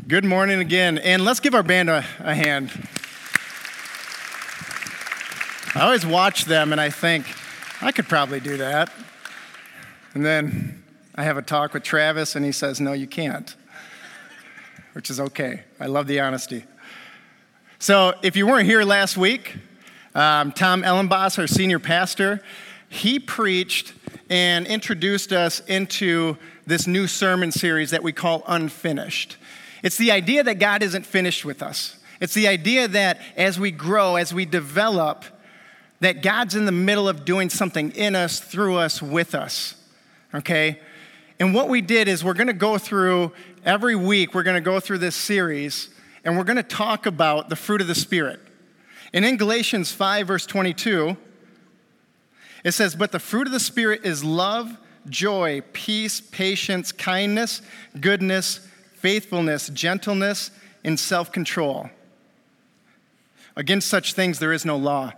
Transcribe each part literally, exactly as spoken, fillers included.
Good morning again, and let's give our band a, a hand. I always watch them and I think, I could probably do that. And then I have a talk with Travis and he says, no, you can't, which is okay. I love the honesty. So if you weren't here last week, um, Tom Ellenboss, our senior pastor, he preached and introduced us into this new sermon series that we call Unfinished. It's the idea that God isn't finished with us. It's the idea that as we grow, as we develop, that God's in the middle of doing something in us, through us, with us, okay? And what we did is we're going to go through, every week, we're going to go through this series, and we're going to talk about the fruit of the Spirit. And in Galatians five, verse twenty-two, it says, but the fruit of the Spirit is love, joy, peace, patience, kindness, goodness, faithfulness, gentleness, and self-control. Against such things there is no law.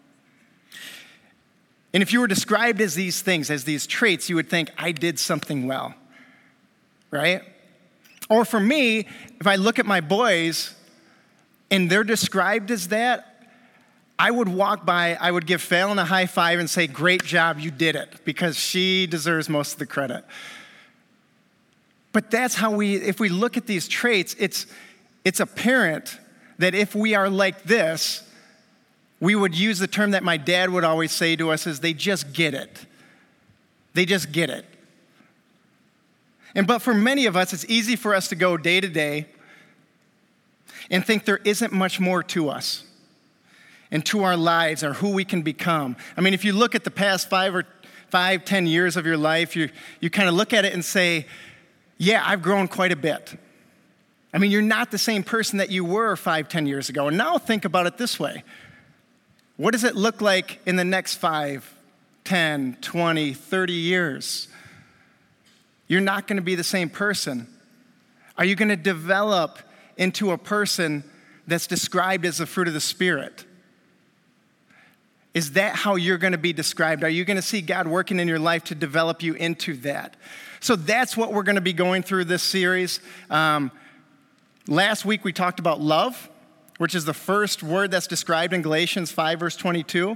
And if you were described as these things, as these traits, you would think, I did something well, right? Or for me, if I look at my boys and they're described as that, I would walk by, I would give Fallon a high five and say, great job, you did it, because she deserves most of the credit. But that's how we, if we look at these traits, it's, it's apparent that if we are like this, we would use the term that my dad would always say to us is they just get it. They just get it. And but for many of us, it's easy for us to go day to day and think there isn't much more to us and to our lives or who we can become. I mean, if you look at the past five or five, ten years of your life, you, you kind of look at it and say, yeah, I've grown quite a bit. I mean, you're not the same person that you were five, ten years ago. And now think about it this way. What does it look like in the next five, ten, twenty, thirty years? You're not going to be the same person. Are you going to develop into a person that's described as the fruit of the Spirit? Is that how you're going to be described? Are you going to see God working in your life to develop you into that? So that's what we're going to be going through this series. Um, last week we talked about love, which is the first word that's described in Galatians five, verse twenty-two.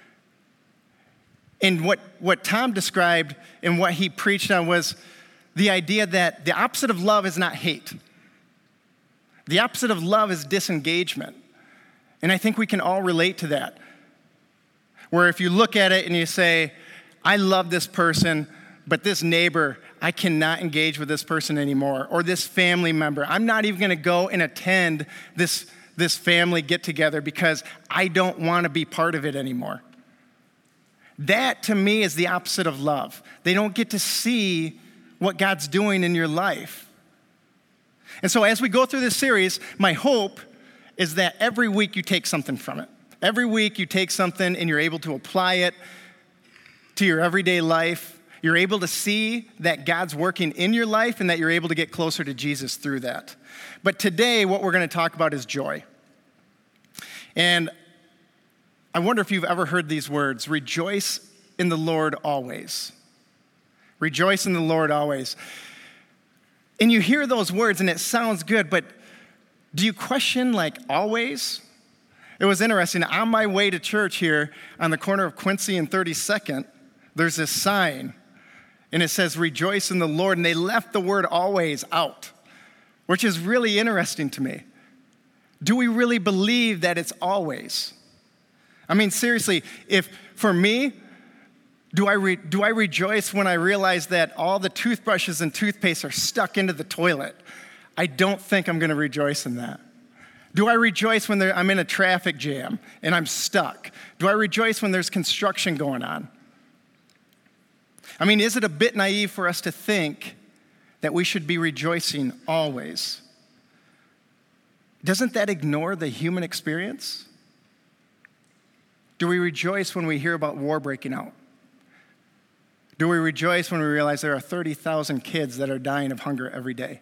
And what, what Tom described and what he preached on was the idea that the opposite of love is not hate. The opposite of love is disengagement. And I think we can all relate to that. Where if you look at it and you say, I love this person, but this neighbor, I cannot engage with this person anymore. Or this family member, I'm not even going to go and attend this, this family get-together because I don't want to be part of it anymore. That, to me, is the opposite of love. They don't get to see what God's doing in your life. And so as we go through this series, my hope is that every week you take something from it. Every week you take something and you're able to apply it to your everyday life. You're able to see that God's working in your life and that you're able to get closer to Jesus through that. But today, what we're going to talk about is joy. And I wonder if you've ever heard these words, rejoice in the Lord always. Rejoice in the Lord always. And you hear those words and it sounds good, but do you question like always? It was interesting. On my way to church here on the corner of Quincy and thirty-second, there's this sign and it says rejoice in the Lord, and they left the word always out, which is really interesting to me. Do we really believe that it's always? I mean, seriously, if for me, do I re, do I rejoice when I realize that all the toothbrushes and toothpaste are stuck into the toilet? I don't think I'm going to rejoice in that. Do I rejoice when there, I'm in a traffic jam and I'm stuck? Do I rejoice when there's construction going on? I mean, is it a bit naive for us to think that we should be rejoicing always? Doesn't that ignore the human experience? Do we rejoice when we hear about war breaking out? Do we rejoice when we realize there are thirty thousand kids that are dying of hunger every day?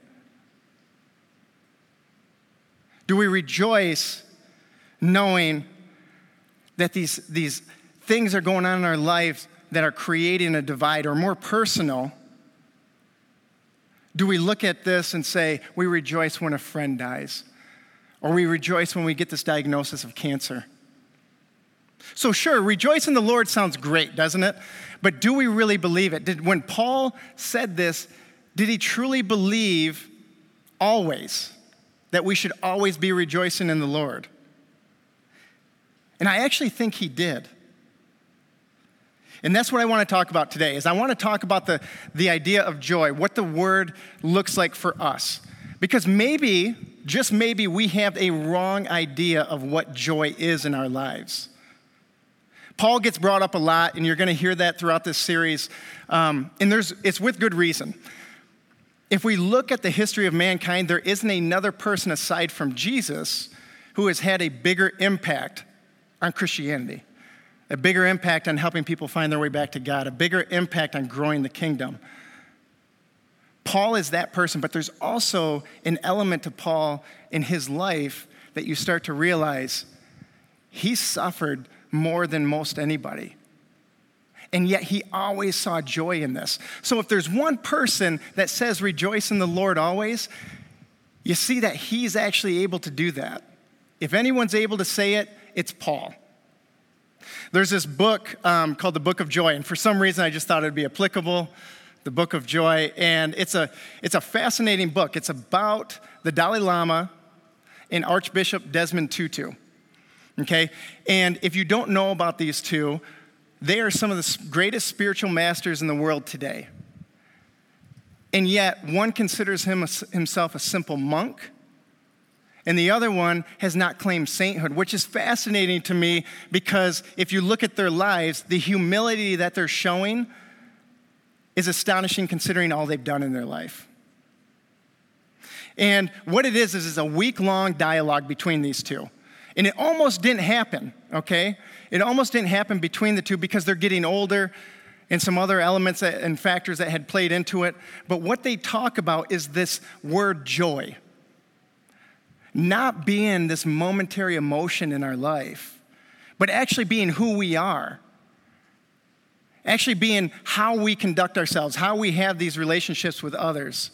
Do we rejoice knowing that these, these things are going on in our lives that are creating a divide, or more personal, Do we look at this and say, we rejoice when a friend dies? Or we rejoice when we get this diagnosis of cancer? So sure, rejoice in the Lord sounds great, doesn't it? But do we really believe it? Did, when Paul said this, did he truly believe always that we should always be rejoicing in the Lord? And I actually think he did. And that's what I want to talk about today, is I want to talk about the, the idea of joy, what the word looks like for us. Because maybe, just maybe, we have a wrong idea of what joy is in our lives. Paul gets brought up a lot, and you're going to hear that throughout this series. Um, and there's, it's with good reason. If we look at the history of mankind, there isn't another person aside from Jesus who has had a bigger impact on Christianity, a bigger impact on helping people find their way back to God, a bigger impact on growing the kingdom. Paul is that person, but there's also an element to Paul in his life that you start to realize he suffered more than most anybody. And yet he always saw joy in this. So if there's one person that says rejoice in the Lord always, you see that he's actually able to do that. If anyone's able to say it, it's Paul. There's this book um, called The Book of Joy, and for some reason I just thought it would be applicable, The Book of Joy, and it's a, it's a fascinating book. It's about the Dalai Lama and Archbishop Desmond Tutu, okay? And if you don't know about these two, they are some of the greatest spiritual masters in the world today. And yet, one considers him a, himself a simple monk, and the other one has not claimed sainthood, which is fascinating to me because if you look at their lives, the humility that they're showing is astonishing considering all they've done in their life. And what it is, is it's a week-long dialogue between these two. And it almost didn't happen, okay? It almost didn't happen between the two because they're getting older and some other elements that, and factors that had played into it. But what they talk about is this word joy. Not being this momentary emotion in our life, but actually being who we are. Actually being how we conduct ourselves, how we have these relationships with others.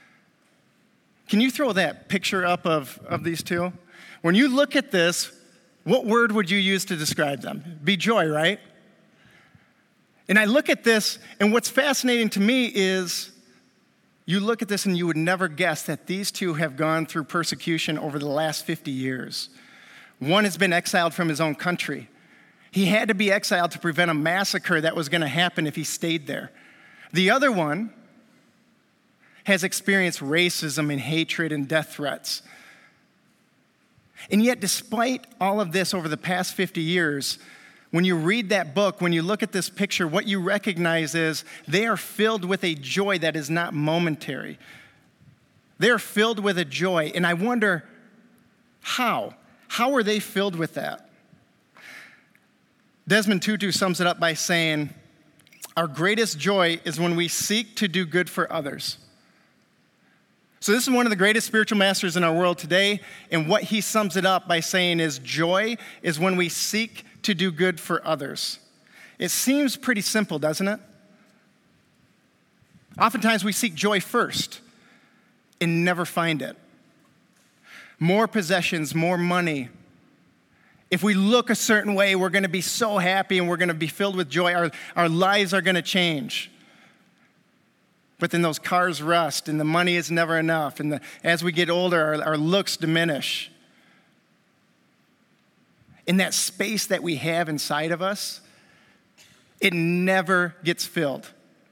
Can you throw that picture up of, of these two? When you look at this, what word would you use to describe them? Be joy, right? And I look at this, and what's fascinating to me is you look at this and you would never guess that these two have gone through persecution over the last fifty years. One has been exiled from his own country. He had to be exiled to prevent a massacre that was going to happen if he stayed there. The other one has experienced racism and hatred and death threats. And yet, despite all of this over the past fifty years, when you read that book, when you look at this picture, what you recognize is they are filled with a joy that is not momentary. They are filled with a joy, and I wonder how? How are they filled with that? Desmond Tutu sums it up by saying, our greatest joy is when we seek to do good for others. So this is one of the greatest spiritual masters in our world today, and what he sums it up by saying is joy is when we seek to do good for others. It seems pretty simple, doesn't it? Oftentimes we seek joy first and never find it. More possessions, more money. If we look a certain way, we're going to be so happy and we're going to be filled with joy. Our, our lives are going to change. But then those cars rust and the money is never enough. And the, as we get older, our, our looks diminish. In that space that we have inside of us, it never gets filled.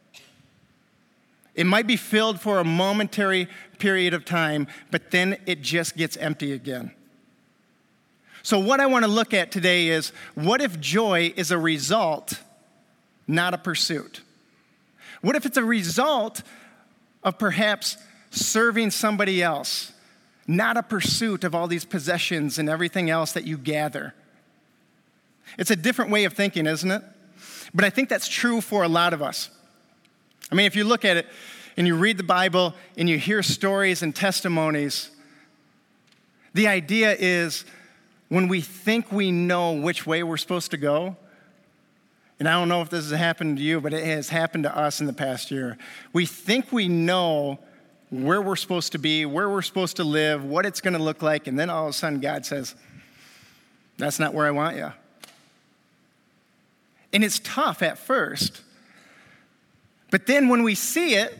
It might be filled for a momentary period of time, but then it just gets empty again. So what I want to look at today is, what if joy is a result, not a pursuit? What if it's a result of perhaps serving somebody else, not a pursuit of all these possessions and everything else that you gather? It's a different way of thinking, isn't it? But I think that's true for a lot of us. I mean, if you look at it and you read the Bible and you hear stories and testimonies, the idea is when we think we know which way we're supposed to go, and I don't know if this has happened to you, but it has happened to us in the past year. We think we know where we're supposed to be, where we're supposed to live, what it's going to look like, and then all of a sudden God says, that's not where I want you. And it's tough at first. But then when we see it,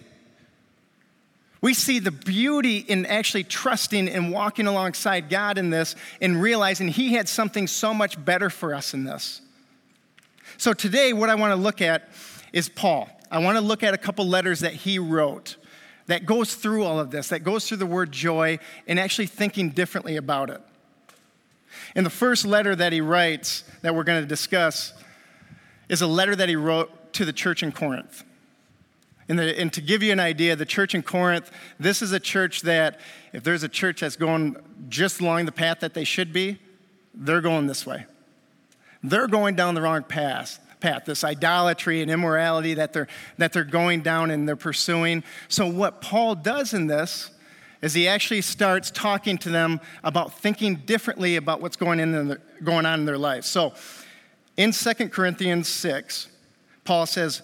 we see the beauty in actually trusting and walking alongside God in this and realizing he had something so much better for us in this. So today, what I want to look at is Paul. I want to look at a couple letters that he wrote that goes through all of this, that goes through the word joy and actually thinking differently about it. And the first letter that he writes that we're going to discuss is a letter that he wrote to the church in Corinth. And, the, and to give you an idea, the church in Corinth, this is a church that if there's a church that's going just along the path that they should be, they're going this way. They're going down the wrong path, path this idolatry and immorality that they're, that they're going down and they're pursuing. So what Paul does in this is he actually starts talking to them about thinking differently about what's going, in the, going on in their lives. So in Second Corinthians six, Paul says,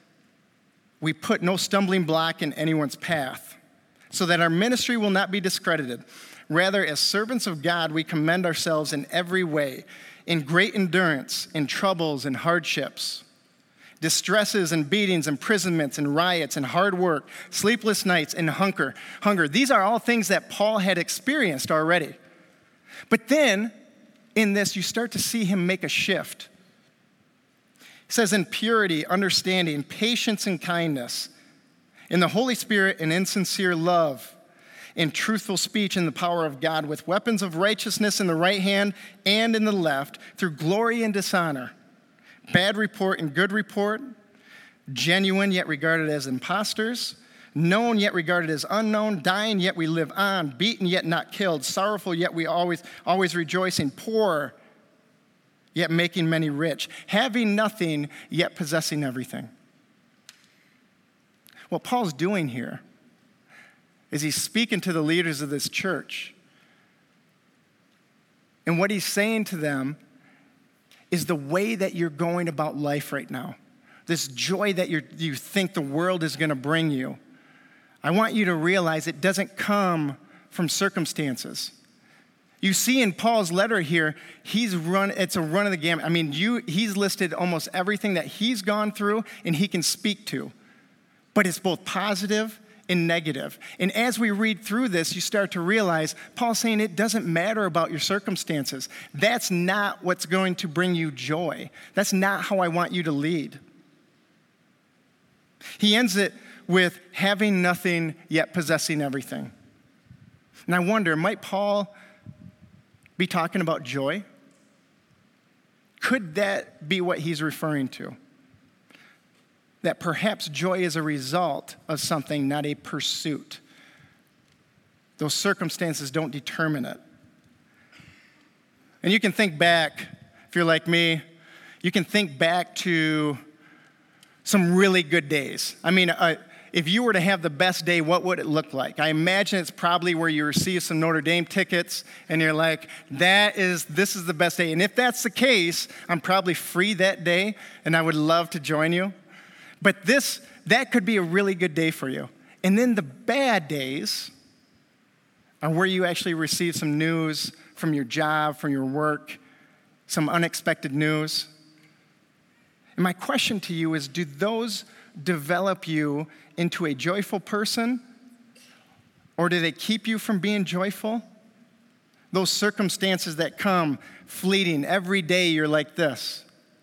we put no stumbling block in anyone's path, so that our ministry will not be discredited. Rather, as servants of God, we commend ourselves in every way, in great endurance, in troubles and hardships, distresses and beatings, imprisonments and riots and hard work, sleepless nights and hunger. Hunger. These are all things that Paul had experienced already. But then, in this, you start to see him make a shift. He says, in purity, understanding, patience, and kindness, in the Holy Spirit and in sincere love, in truthful speech in the power of God, with weapons of righteousness in the right hand and in the left, through glory and dishonor, bad report and good report, genuine yet regarded as impostors, known yet regarded as unknown, dying yet we live on, beaten yet not killed, sorrowful yet we always, always rejoicing, poor yet making many rich, having nothing, yet possessing everything. What Paul's doing here is he's speaking to the leaders of this church. And what he's saying to them is the way that you're going about life right now, this joy that you're, you think the world is going to bring you, I want you to realize it doesn't come from circumstances. You see in Paul's letter here, he's run, it's a run of the gamut. I mean, you, he's listed almost everything that he's gone through and he can speak to. But it's both positive and negative. And as we read through this, you start to realize Paul's saying it doesn't matter about your circumstances. That's not what's going to bring you joy. That's not how I want you to lead. He ends it with having nothing yet possessing everything. And I wonder, might Paul be talking about joy? Could that be what he's referring to? That perhaps joy is a result of something, not a pursuit. Those circumstances don't determine it. And you can think back, if you're like me, you can think back to some really good days. I mean, uh, if you were to have the best day, what would it look like? I imagine it's probably where you receive some Notre Dame tickets and you're like, that is, this is the best day. And if that's the case, I'm probably free that day and I would love to join you. But this, that could be a really good day for you. And then the bad days are where you actually receive some news from your job, from your work, some unexpected news. And my question to you is, do those develop you into a joyful person, or do they keep you from being joyful? Those circumstances that come fleeting, every day you're like this.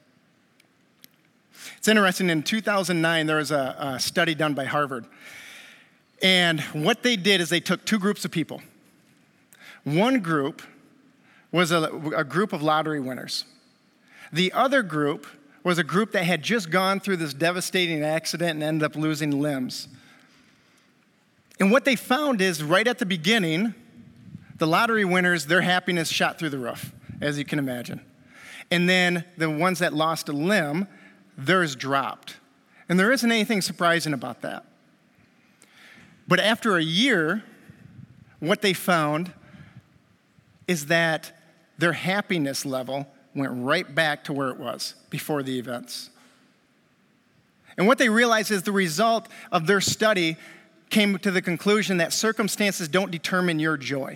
It's interesting, in two thousand nine, there was a, a study done by Harvard. And what they did is they took two groups of people. One group was a, a group of lottery winners. The other group was a group that had just gone through this devastating accident and ended up losing limbs. And what they found is right at the beginning, the lottery winners, their happiness shot through the roof, as you can imagine. And then the ones that lost a limb, theirs dropped. And there isn't anything surprising about that. But after a year, what they found is that their happiness level went right back to where it was before the events. And what they realized is the result of their study came to the conclusion that circumstances don't determine your joy.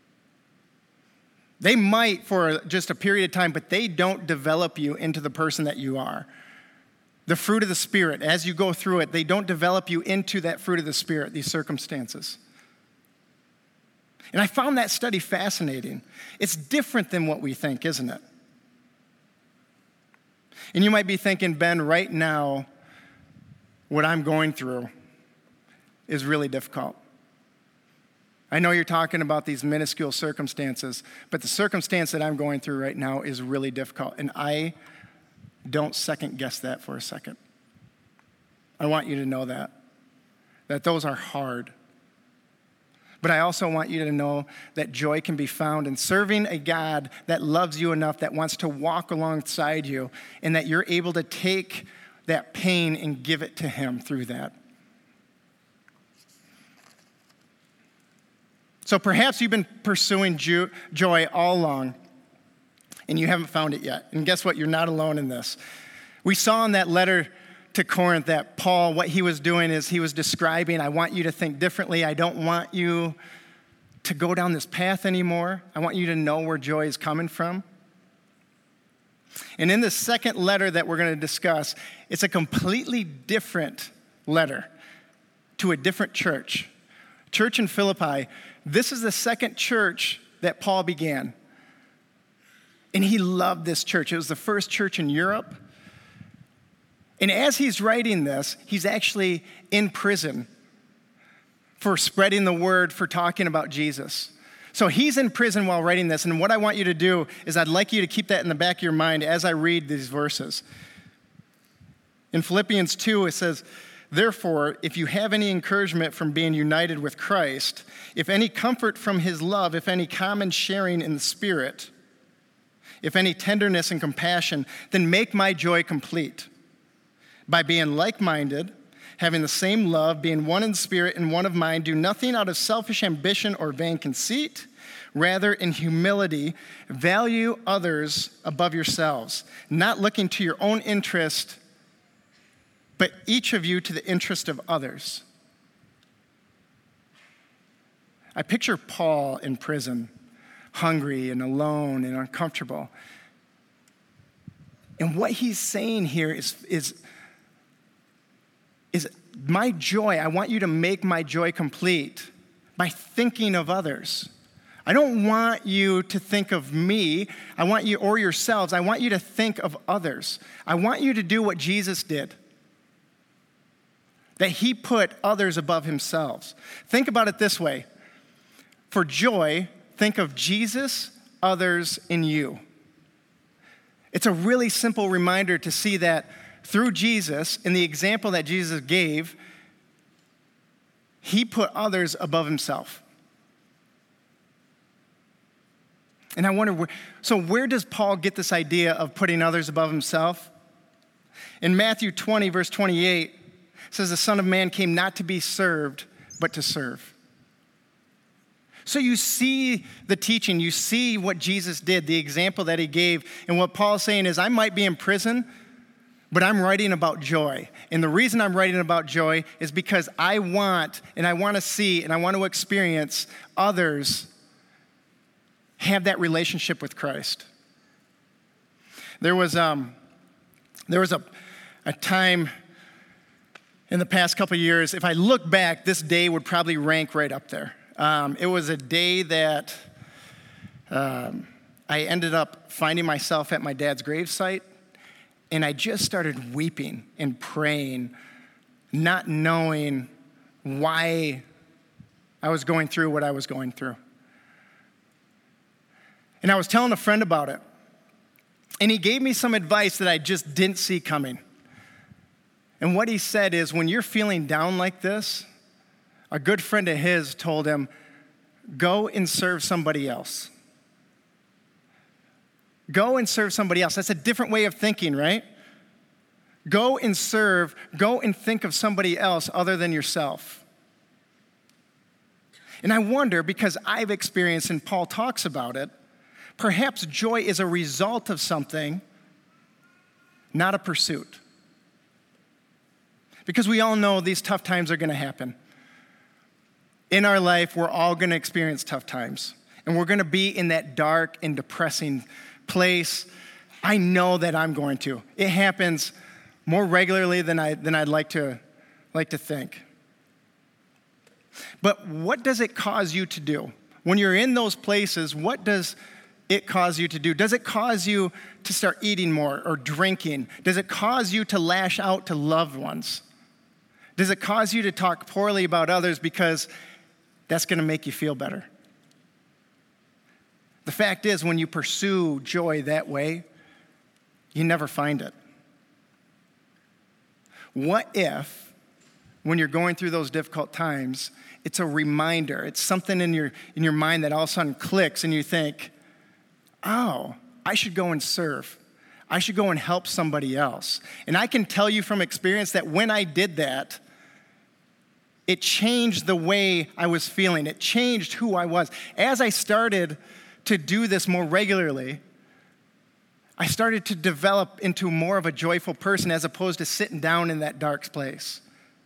They might for just a period of time, but they don't develop you into the person that you are. The fruit of the Spirit, as you go through it, they don't develop you into that fruit of the Spirit, these circumstances. And I found that study fascinating. It's different than what we think, isn't it? And you might be thinking, Ben, right now, what I'm going through is really difficult. I know you're talking about these minuscule circumstances, but the circumstance that I'm going through right now is really difficult, and I don't second guess that for a second. I want you to know that, that those are hard. But I also want you to know that joy can be found in serving a God that loves you enough, that wants to walk alongside you, and that you're able to take that pain and give it to him through that. So perhaps you've been pursuing jo- joy all along, and you haven't found it yet. And guess what? You're not alone in this. We saw in that letter to Corinth that Paul, what he was doing is he was describing, I want you to think differently. I don't want you to go down this path anymore. I want you to know where joy is coming from. And in the second letter that we're going to discuss, it's a completely different letter to a different church. Church in Philippi. This is the second church that Paul began. And he loved this church. It was the first church in Europe. And as he's writing this, he's actually in prison for spreading the word, for talking about Jesus. So he's in prison while writing this. And what I want you to do is I'd like you to keep that in the back of your mind as I read these verses. In Philippians two, it says, therefore, if you have any encouragement from being united with Christ, if any comfort from his love, if any common sharing in the Spirit, if any tenderness and compassion, then make my joy complete by being like-minded, having the same love, being one in spirit and one of mind. Do nothing out of selfish ambition or vain conceit. Rather, in humility, value others above yourselves, not looking to your own interest, but each of you to the interest of others. I picture Paul in prison, hungry and alone and uncomfortable. And what he's saying here is, is, is my joy, I want you to make my joy complete by thinking of others. I don't want you to think of me, I want you, or yourselves, I want you to think of others. I want you to do what Jesus did. That he put others above himself. Think about it this way. For joy, think of Jesus, others, and you. It's a really simple reminder to see that through Jesus, in the example that Jesus gave, he put others above himself. And I wonder, where, so where does Paul get this idea of putting others above himself? In Matthew twenty, verse twenty-eight, it says, the Son of Man came not to be served, but to serve. So you see the teaching, you see what Jesus did, the example that he gave. And what Paul's saying is, I might be in prison, but I'm writing about joy. And the reason I'm writing about joy is because I want, and I want to see, and I want to experience others have that relationship with Christ. There was, um, there was a, a time in the past couple of years, if I look back, this day would probably rank right up there. Um, it was a day that um, I ended up finding myself at my dad's gravesite, and I just started weeping and praying, not knowing why I was going through what I was going through. And I was telling a friend about it, and he gave me some advice that I just didn't see coming. And what he said is, when you're feeling down like this, a good friend of his told him, go and serve somebody else. Go and serve somebody else. That's a different way of thinking, right? Go and serve, go and think of somebody else other than yourself. And I wonder, because I've experienced, and Paul talks about it, perhaps joy is a result of something, not a pursuit. Because we all know these tough times are going to happen. In our life, we're all going to experience tough times. And we're going to be in that dark and depressing place. I know that I'm going to. It happens more regularly than, I, than I'd like to, like to think. But what does it cause you to do? When you're in those places, what does it cause you to do? Does it cause you to start eating more or drinking? Does it cause you to lash out to loved ones? Does it cause you to talk poorly about others because that's going to make you feel better? The fact is, when you pursue joy that way, you never find it. What if, when you're going through those difficult times, it's a reminder, it's something in your, in your mind that all of a sudden clicks and you think, oh, I should go and serve. I should go and help somebody else. And I can tell you from experience that when I did that, it changed the way I was feeling. It changed who I was. As I started to do this more regularly, I started to develop into more of a joyful person as opposed to sitting down in that dark place.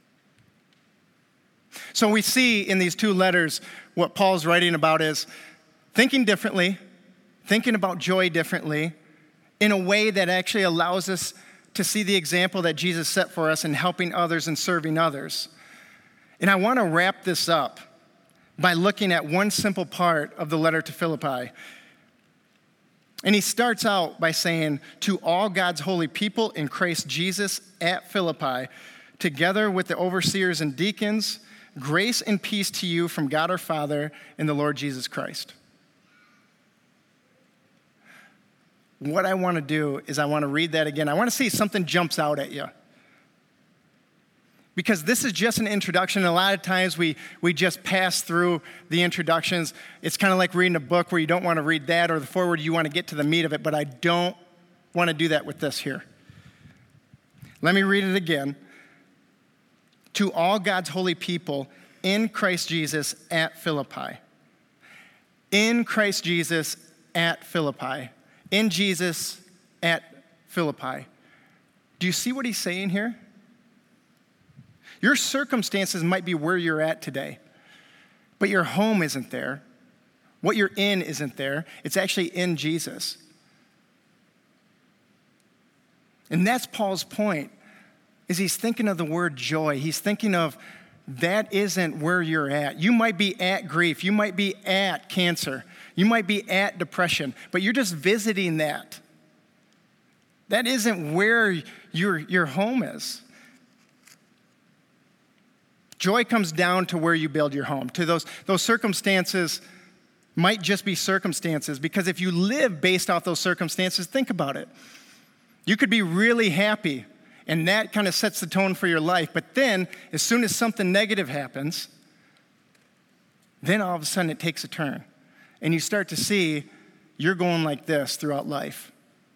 So we see in these two letters what Paul's writing about is thinking differently, thinking about joy differently, in a way that actually allows us to see the example that Jesus set for us in helping others and serving others. And I want to wrap this up by looking at one simple part of the letter to Philippi. And he starts out by saying, to all God's holy people in Christ Jesus at Philippi, together with the overseers and deacons, grace and peace to you from God our Father and the Lord Jesus Christ. What I want to do is I want to read that again. I want to see if something jumps out at you. Because this is just an introduction. A lot of times we, we just pass through the introductions. It's kind of like reading a book where you don't want to read that or the forward, you want to get to the meat of it, but I don't want to do that with this here. Let me read it again. To all God's holy people in Christ Jesus at Philippi. In Christ Jesus at Philippi. In Jesus at Philippi. Do you see what he's saying here? Your circumstances might be where you're at today, but your home isn't there. What you're in isn't there. It's actually in Jesus. And that's Paul's point, is he's thinking of the word joy. He's thinking of that isn't where you're at. You might be at grief. You might be at cancer. You might be at depression, but you're just visiting that. That isn't where your, your home is. Joy comes down to where you build your home. To those, those circumstances might just be circumstances, because if you live based off those circumstances, think about it. You could be really happy, and that kind of sets the tone for your life. But then, as soon as something negative happens, then all of a sudden it takes a turn. And you start to see you're going like this throughout life.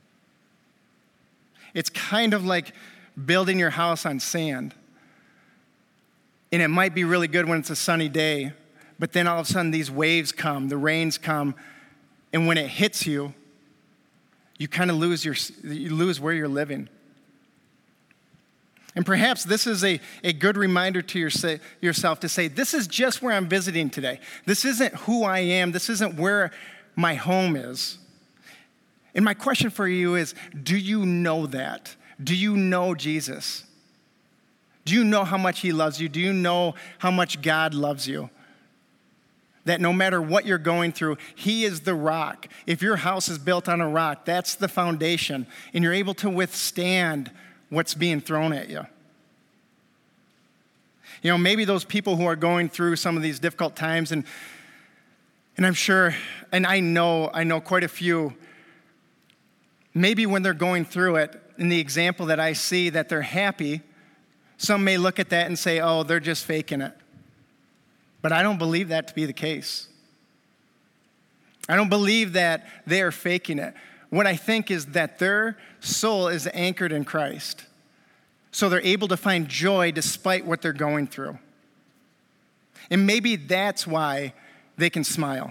It's kind of like building your house on sand. And it might be really good when it's a sunny day, but then all of a sudden these waves come, the rains come, and when it hits you, you kind of lose your, you lose where you're living. And perhaps this is a, a good reminder to your, yourself to say, this is just where I'm visiting today. This isn't who I am. This isn't where my home is. And my question for you is, do you know that? Do you know Jesus? Do you know how much he loves you? Do you know how much God loves you? That no matter what you're going through, he is the rock. If your house is built on a rock, that's the foundation, and you're able to withstand what's being thrown at you. You know, maybe those people who are going through some of these difficult times, and and I'm sure, and I know, I know quite a few, maybe when they're going through it, in the example that I see that they're happy, some may look at that and say, oh, they're just faking it. But I don't believe that to be the case. I don't believe that they are faking it. What I think is that their soul is anchored in Christ. So they're able to find joy despite what they're going through. And maybe that's why they can smile.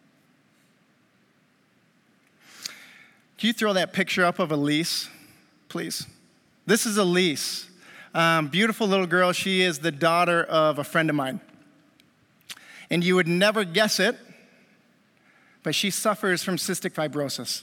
Can you throw that picture up of Elise, please? This is Elise. Um, beautiful little girl. She is the daughter of a friend of mine. And you would never guess it, but she suffers from cystic fibrosis.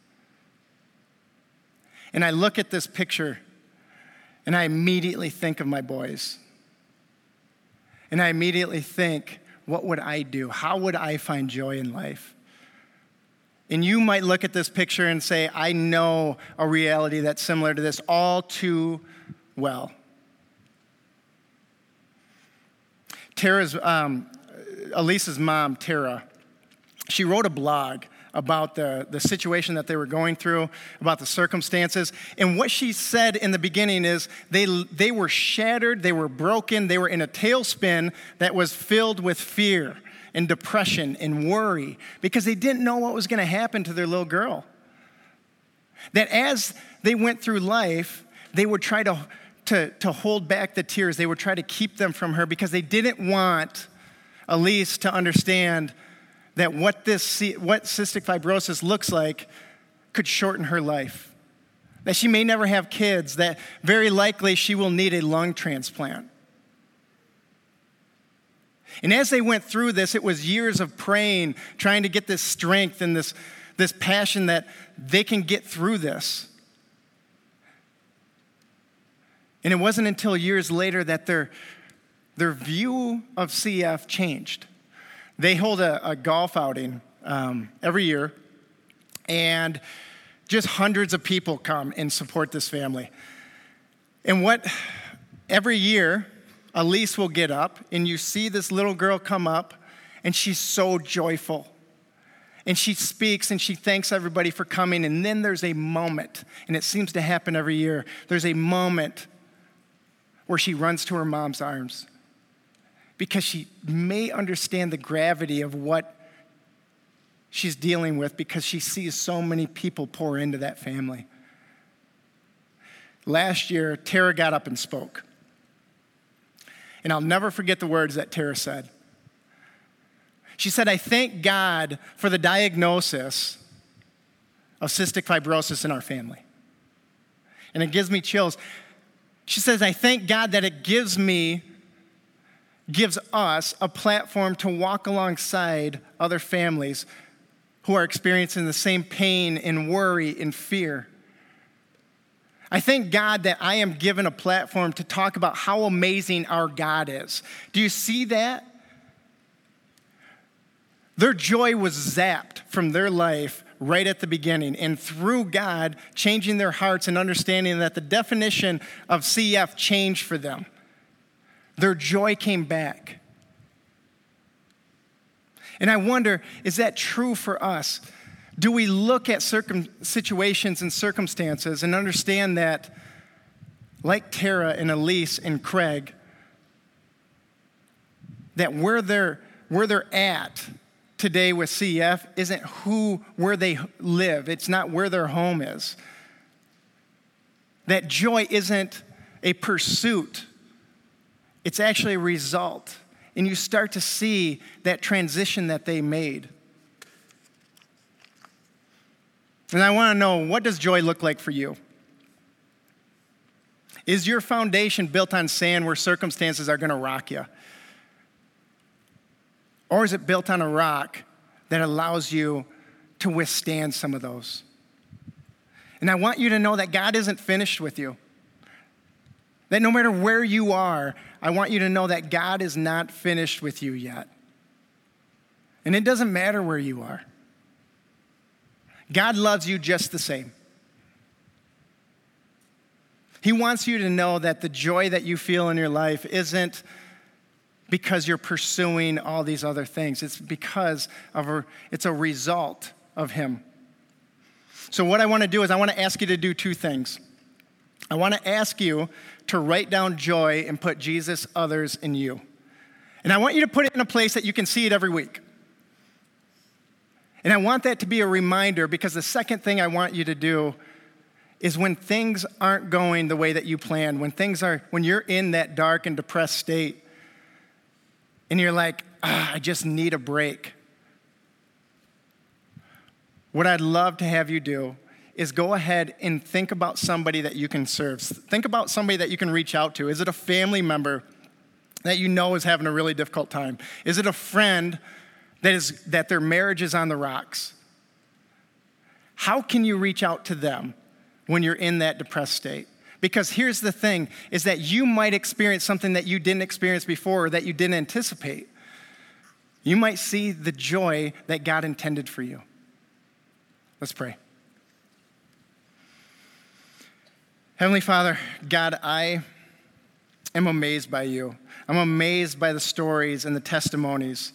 And I look at this picture, and I immediately think of my boys. And I immediately think, what would I do? How would I find joy in life? And you might look at this picture and say, I know a reality that's similar to this all too well. Tara's, um, Elise's mom, Tara, she wrote a blog about the, the situation that they were going through, about the circumstances. And what she said in the beginning is they, they were shattered, they were broken, they were in a tailspin that was filled with fear and depression and worry because they didn't know what was going to happen to their little girl. That as they went through life, they would try to, to, to hold back the tears. They would try to keep them from her because they didn't want Elise to understand that what this what cystic fibrosis looks like could shorten her life. That she may never have kids, that very likely she will need a lung transplant. And as they went through this, it was years of praying, trying to get this strength and this, this passion that they can get through this. And it wasn't until years later that their, their view of C F changed. They hold a, a golf outing um, every year, and just hundreds of people come and support this family. And what, every year, Elise will get up, and you see this little girl come up, and she's so joyful. And she speaks, and she thanks everybody for coming, and then there's a moment, and it seems to happen every year. There's a moment where she runs to her mom's arms because she may understand the gravity of what she's dealing with because she sees so many people pour into that family. Last year, Tara got up and spoke. And I'll never forget the words that Tara said. She said, I thank God for the diagnosis of cystic fibrosis in our family. And it gives me chills. She says, I thank God that it gives me, gives us a platform to walk alongside other families who are experiencing the same pain and worry and fear. I thank God that I am given a platform to talk about how amazing our God is. Do you see that? Their joy was zapped from their life right at the beginning. And through God changing their hearts and understanding that the definition of C F changed for them, their joy came back. And I wonder, is that true for us? Do we look at circum- situations and circumstances and understand that, like Tara and Elise and Craig, that where they're, where they're at today with C F isn't who, where they live. It's not where their home is. That joy isn't a pursuit. It's actually a result. And you start to see that transition that they made. And I want to know, what does joy look like for you? Is your foundation built on sand where circumstances are going to rock you? Or is it built on a rock that allows you to withstand some of those? And I want you to know that God isn't finished with you. That no matter where you are, I want you to know that God is not finished with you yet. And it doesn't matter where you are. God loves you just the same. He wants you to know that the joy that you feel in your life isn't because you're pursuing all these other things. It's because of a, it's a result of Him. So what I want to do is I want to ask you to do two things. I want to ask you to write down joy and put Jesus, others, and you. And I want you to put it in a place that you can see it every week. And I want that to be a reminder, because the second thing I want you to do is when things aren't going the way that you planned, when things are, when you're in that dark and depressed state, and you're like, ah, I just need a break. What I'd love to have you do is go ahead and think about somebody that you can serve. Think about somebody that you can reach out to. Is it a family member that you know is having a really difficult time? Is it a friend that is that their marriage is on the rocks? How can you reach out to them when you're in that depressed state? Because here's the thing, is that you might experience something that you didn't experience before or that you didn't anticipate. You might see the joy that God intended for you. Let's pray. Heavenly Father, God, I am amazed by you. I'm amazed by the stories and the testimonies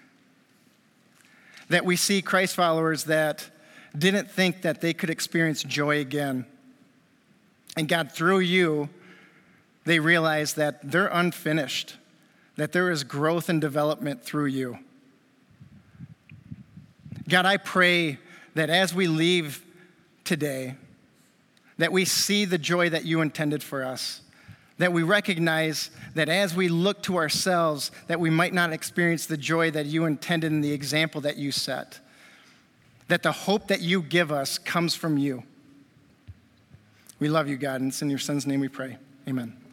that we see Christ followers that didn't think that they could experience joy again. And God, through you, they realize that they're unfinished, that there is growth and development through you. God, I pray that as we leave today, that we see the joy that you intended for us, that we recognize that as we look to ourselves, that we might not experience the joy that you intended in the example that you set, that the hope that you give us comes from you. We love you, God, and it's in your Son's name we pray. Amen.